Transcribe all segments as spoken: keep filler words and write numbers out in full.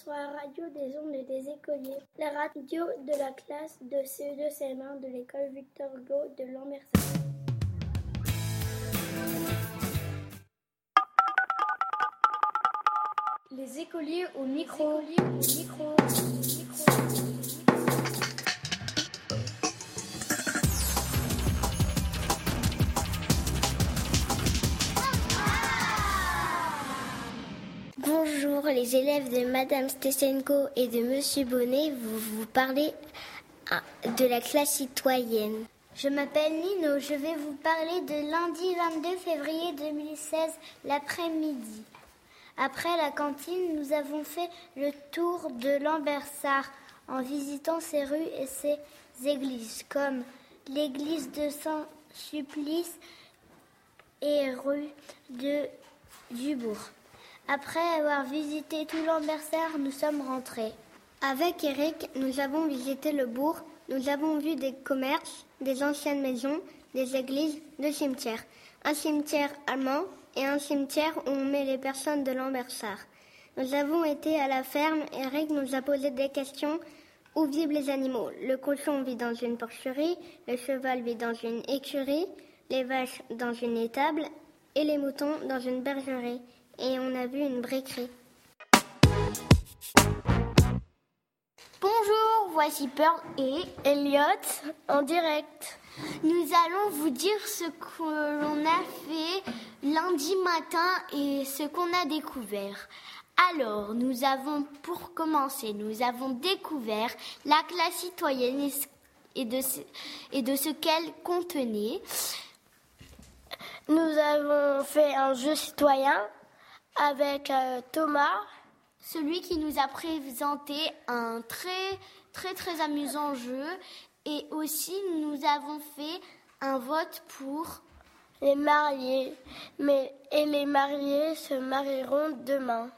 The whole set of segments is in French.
sur la radio des ondes des écoliers, la radio de la classe de C E deux C M un de l'école Victor Hugo de Lambersart. Les écoliers au micro. Les écoliers au micro. micro. Bonjour, les élèves de Madame Stesenko et de Monsieur Bonnet, vous vous parlez de la classe citoyenne. Je m'appelle Nino, je vais vous parler de lundi vingt-deux février deux mille seize, l'après-midi. Après la cantine, nous avons fait le tour de Lambersart en visitant ses rues et ses églises, comme l'église de Saint-Sulpice et rue de Dubourg. Après avoir visité tout Lambersart, nous sommes rentrés. Avec Eric, nous avons visité le bourg. Nous avons vu des commerces, des anciennes maisons, des églises, deux cimetières. Un cimetière allemand et un cimetière où on met les personnes de Lambersart. Nous avons été à la ferme. Eric nous a posé des questions. Où vivent les animaux? Le cochon vit dans une porcherie, le cheval vit dans une écurie, les vaches dans une étable et les moutons dans une bergerie. Et on a vu une briquerie. Bonjour, voici Pearl et Elliot en direct. Nous allons vous dire ce que l'on a fait lundi matin et ce qu'on a découvert. Alors, nous avons, pour commencer, nous avons découvert la classe citoyenne et de ce, et de ce qu'elle contenait. Nous avons fait un jeu citoyen avec euh, Thomas, celui qui nous a présenté un très très très amusant jeu, et aussi nous avons fait un vote pour les mariés, mais et les mariés se marieront demain.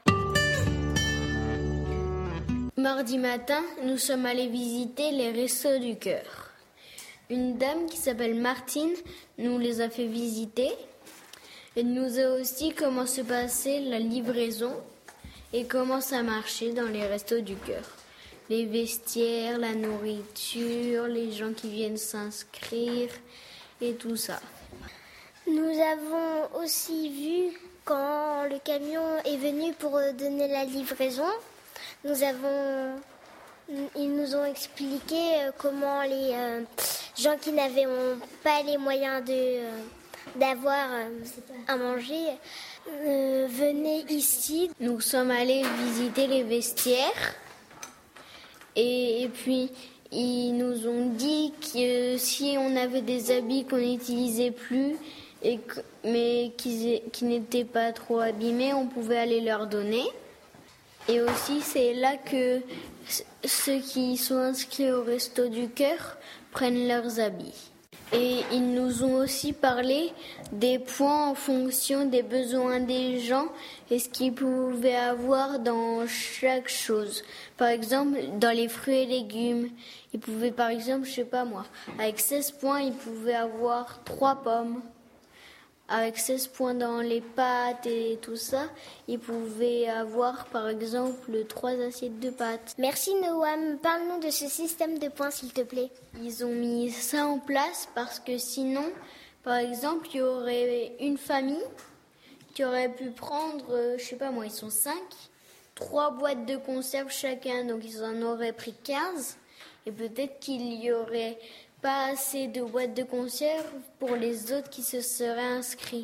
Mardi matin, nous sommes allés visiter les Restos du Cœur. Une dame qui s'appelle Martine nous les a fait visiter. Elle nous a aussi comment se passait la livraison et comment ça marchait dans les Restos du Cœur. Les vestiaires, la nourriture, les gens qui viennent s'inscrire et tout ça. Nous avons aussi vu quand le camion est venu pour donner la livraison. Nous avons, ils nous ont expliqué comment les euh, gens qui n'avaient pas les moyens de... Euh, d'avoir euh, à manger, euh, venez ici. Nous sommes allés visiter les vestiaires et, et puis ils nous ont dit que si on avait des habits qu'on n'utilisait plus et que, mais qui, qui n'étaient pas trop abîmés, on pouvait aller leur donner. Et aussi c'est là que ceux qui sont inscrits au Resto du Cœur prennent leurs habits. Et ils nous ont aussi parlé des points en fonction des besoins des gens et ce qu'ils pouvaient avoir dans chaque chose. Par exemple, dans les fruits et légumes, ils pouvaient par exemple, je sais pas moi, avec seize points, ils pouvaient avoir trois pommes. Avec seize points dans les pâtes et tout ça, ils pouvaient avoir par exemple trois assiettes de pâtes. Merci Noam, parle-nous de ce système de points s'il te plaît. Ils ont mis ça en place parce que sinon, par exemple, il y aurait une famille qui aurait pu prendre, je sais pas moi, ils sont cinq, trois boîtes de conserve chacun, donc ils en auraient pris quinze, et peut-être qu'il y aurait pas assez de boîtes de conserve pour les autres qui se seraient inscrits.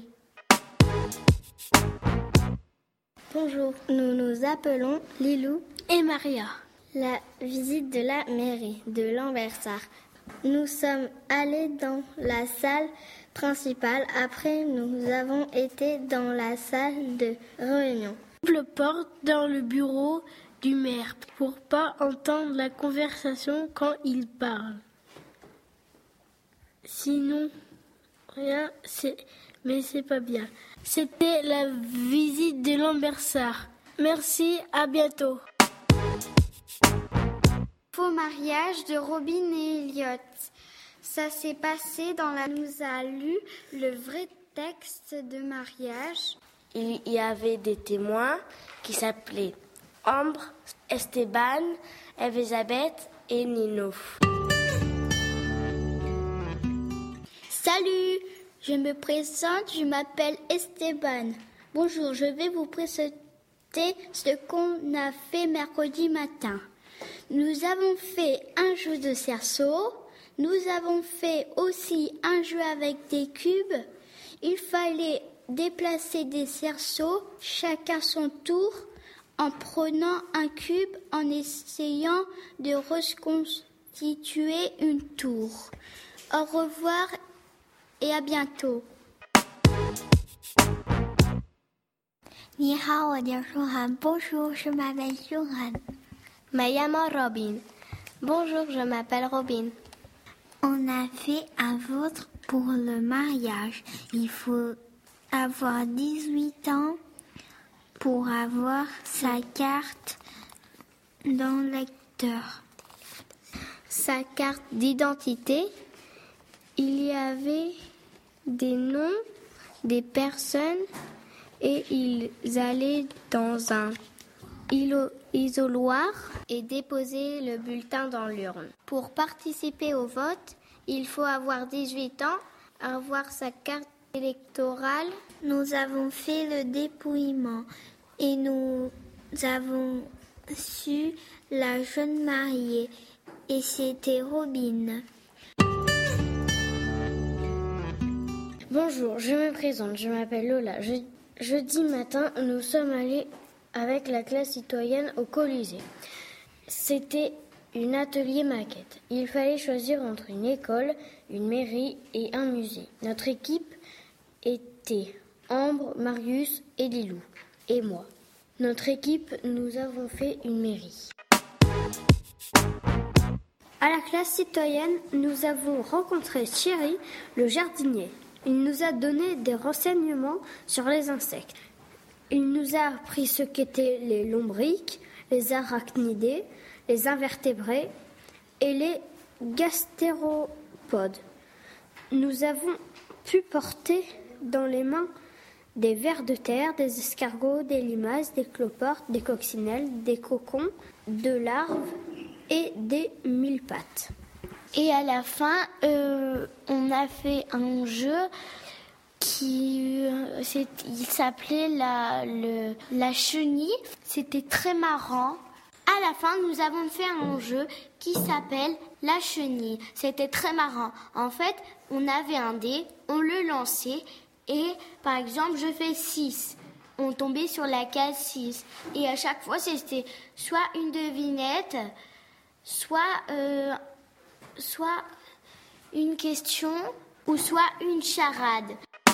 Bonjour, nous nous appelons Lilou et Maria. La visite de la mairie de Lambersart. Nous sommes allés dans la salle principale. Après, nous avons été dans la salle de réunion. Double porte dans le bureau du maire pour pas entendre la conversation quand il parle. Sinon, rien, c'est... mais c'est pas bien. C'était la visite de Lambersart. Merci, à bientôt. Faux mariage de Robin et Elliot. Ça s'est passé dans la... nous a lu le vrai texte de mariage. Il y avait des témoins qui s'appelaient Ambre, Esteban, Elisabeth et Nino. Salut, je me présente, je m'appelle Esteban. Bonjour, je vais vous présenter ce qu'on a fait mercredi matin. Nous avons fait un jeu de cerceau, nous avons fait aussi un jeu avec des cubes. Il fallait déplacer des cerceaux, chacun son tour, en prenant un cube, en essayant de reconstituer une tour. Au revoir et à bientôt. Ni hao,我叫舒涵. Bonjour, je m'appelle Johan. Me llamo Robin. Bonjour, je m'appelle Robin. On a fait un vote pour le mariage. Il faut avoir dix-huit ans pour avoir sa carte dans le lecteur. Sa carte d'identité, il y avait des noms des personnes et ils allaient dans un isoloir et déposer le bulletin dans l'urne. Pour participer au vote, il faut avoir dix-huit ans, avoir sa carte électorale. Nous avons fait le dépouillement et nous avons su la jeune mariée et c'était Robin. Bonjour, je me présente, je m'appelle Lola. Je, jeudi matin, nous sommes allés avec la classe citoyenne au Colisée. C'était un atelier maquette. Il fallait choisir entre une école, une mairie et un musée. Notre équipe était Ambre, Marius et Lilou et moi. Notre équipe, nous avons fait une mairie. À la classe citoyenne, nous avons rencontré Thierry, le jardinier. Il nous a donné des renseignements sur les insectes. Il nous a appris ce qu'étaient les lombriques, les arachnidés, les invertébrés et les gastéropodes. Nous avons pu porter dans les mains des vers de terre, des escargots, des limaces, des cloportes, des coccinelles, des cocons, de larves et des mille-pattes. Et à la fin, euh, on a fait un jeu qui euh, c'est, il s'appelait la, le, la chenille. C'était très marrant. À la fin, nous avons fait un jeu qui s'appelle la chenille. C'était très marrant. En fait, on avait un dé, on le lançait et par exemple, je fais six. On tombait sur la case six. Et à chaque fois, c'était soit une devinette, soit... Euh, soit une question ou soit une charade.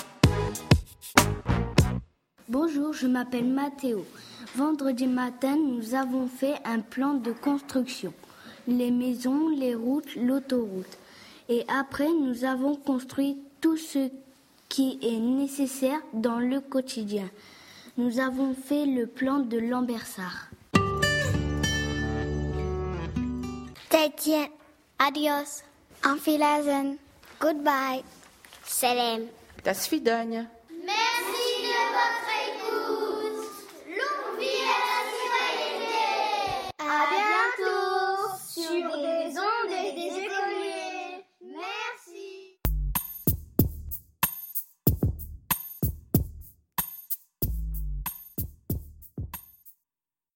Bonjour, je m'appelle Mathéo. Vendredi matin, nous avons fait un plan de construction. Les maisons, les routes, l'autoroute. Et après, nous avons construit tout ce qui est nécessaire dans le quotidien. Nous avons fait le plan de Lambersart. 再见. Adios. Auf Wiedersehen. Goodbye. Salam. Das Vidania.